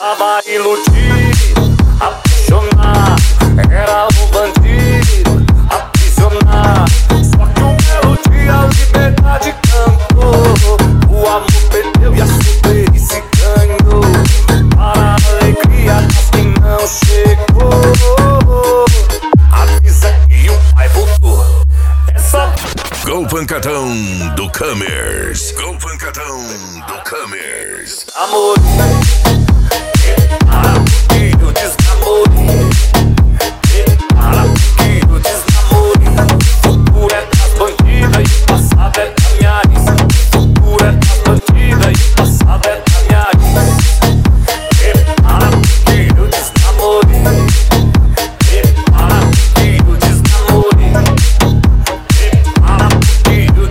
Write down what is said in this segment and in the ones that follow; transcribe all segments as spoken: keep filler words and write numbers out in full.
tava iludido, apaixonado, era um bandido, aprisionado. Só que um belo dia a liberdade cantou, o amor perdeu e a super se ganhou. Para a alegria das que não chegou, avisa que o pai voltou. Essa... Go Pancadão do Commerce. Go Pancadão do Commerce. Amor, para que eu desnamore, para que eu desnamore. O futuro é das bandidas e o passado é da minha risa. O futuro é das bandidas e o passado é da minha risa. Para que eu desnamore, para que eu desnamore, para que eu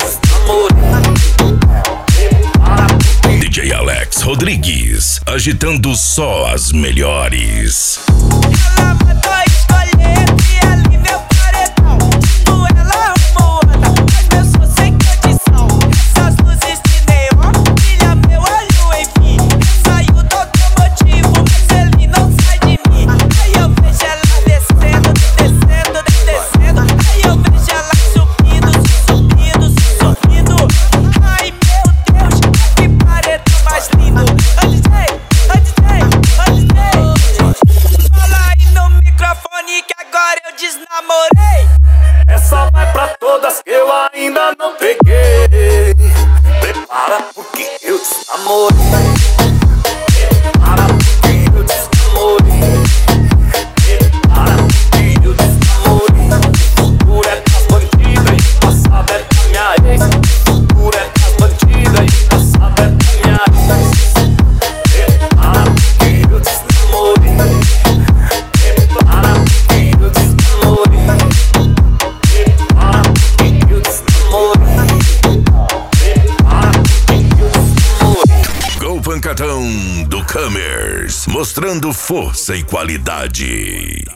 desnamore. D J Alex Rodrigues, agitando só as melhores. Ela mandou escolher e ali meu paredão. Tu ela arrumou anda, mas meu som sem condição. Essas luzes de neon brilha meu olho, enfim. Saiu do automotivo, mas ele não sai de mim. Aí eu vejo ela descendo, descendo, descendo. Aí eu vejo ela subindo, subindo, subindo. Ai meu Deus, que paredão mais lindo. Ô D J, ô D J, ô D J, fala aí no microfone que agora eu desnamorei. Essa vai pra todas que eu ainda não peguei. Prepara porque eu desnamorei. Prepara porque eu desnamorei. Prepara porque eu desnamorei. O futuro é das bandidas e o passado é da minha ex. O futuro é das bandidas e o passado é da minha ex. Prepara porque eu desnamorei. Prepara porque eu desnamorei. Prepara porque eu desnamorei. Prepara porque eu desnamorei. Go Pancadão do Commerce, mostrando força e qualidade.